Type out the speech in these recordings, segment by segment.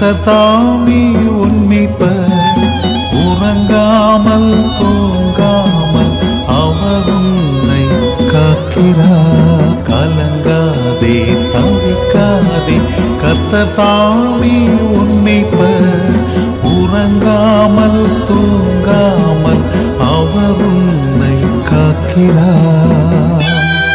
கர்த்தர் தாமே உன்னிப்பர், உறங்காமல் தூங்காமல் அவர் உன்னை காக்கிறார். கலங்காதே தவிக்காதே, கர்த்தர் தாமே உன்னிப்பர், உறங்காமல் தூங்காமல் அவர் உன்னை காக்கிறார்.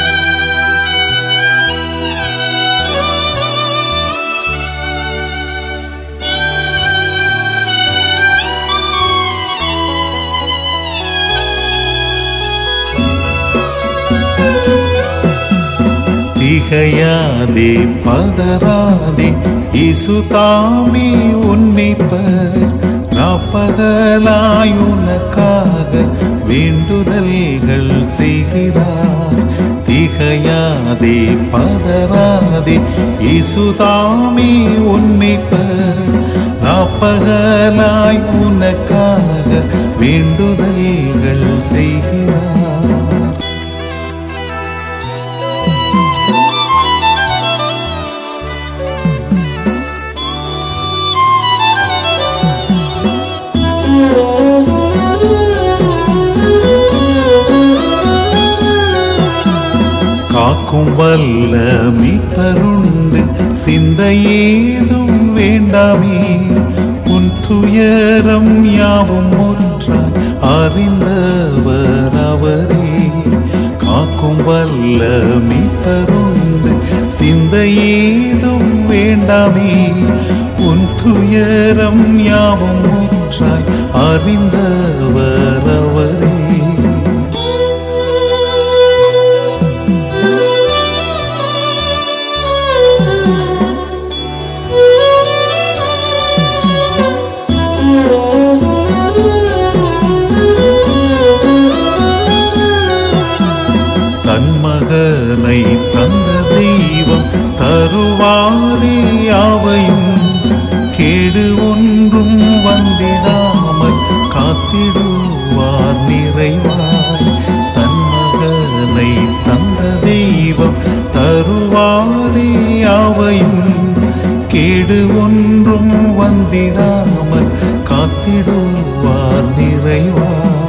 திகையாதே பதறாதே, இயேசு தாமே உன்னிப்பர், ராப்பகலாய் உனக்காக வேண்டுதல்கள் செய்கிறார். திகையாதே பதறாதே, இயேசு தாமே உன்னிப்பர், ராப்பகலாய் உனக்காக வேண்டுதல்கள் செய்கிறார். காக்கும் வல்ல மீட்பருண்டு, சிந்தையேதும் வேண்டாமே, உன் துயரம் யாவும் முற்றாய் அறிந்தவர் அவரே. காக்கும் வல்ல மீட்பருண்டு, சிந்தையேதும் வேண்டாமே, உன் துயரம் யாவும் முற்றாய் அறிந்தவர் அவரே. தன்மகனை தந்த தெய்வம் தருவாரே யாவையும், கேடு ஒன்றும் வந்திடாமல் காத்திடுவார் நிறைவாய். தன்மகனை தந்த தெய்வம் தருவாரே யாவையும், கேடு ஒன்றும் வந்திடாமல் காத்திடுவார் நிறைவாய்.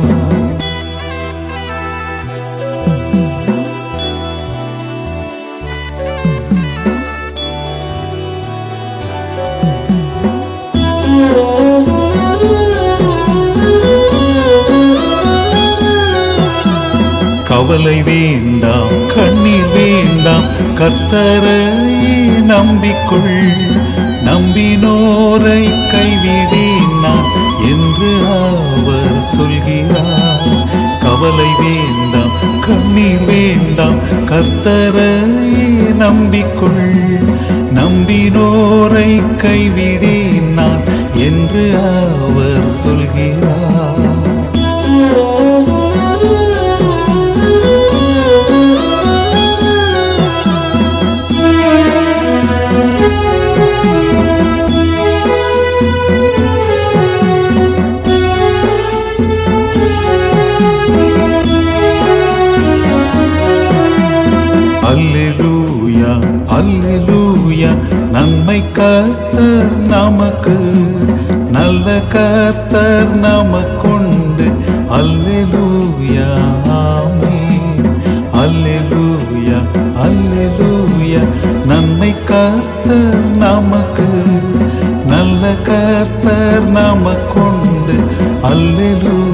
கவலை வேண்டாம் கண்ணீர் வேண்டாம், கர்த்தரை நம்பிக்கொள், நம்பினோரை கைவிடேன் நான் என்று அவர் சொல்கிறார். கவலை வேண்டாம் கண்ணீர் வேண்டாம், கர்த்தரை நம்பிக்கொள், நம்பினோரை கைவிடேன் நான் என்று அவர் சொல்கிறார். அல்லேலூயா அல்லேலூயா, நன்மை கர்த்தர் நமக்கு, நல்ல கர்த்தர் நமக்குண்டு. அல்லேலூயா ஆமென். அல்லேலூயா அல்லேலூயா, நன்மை கர்த்தர் நமக்கு, நல்ல கர்த்தர் நமக்குண்டு. அல்லேலூயா.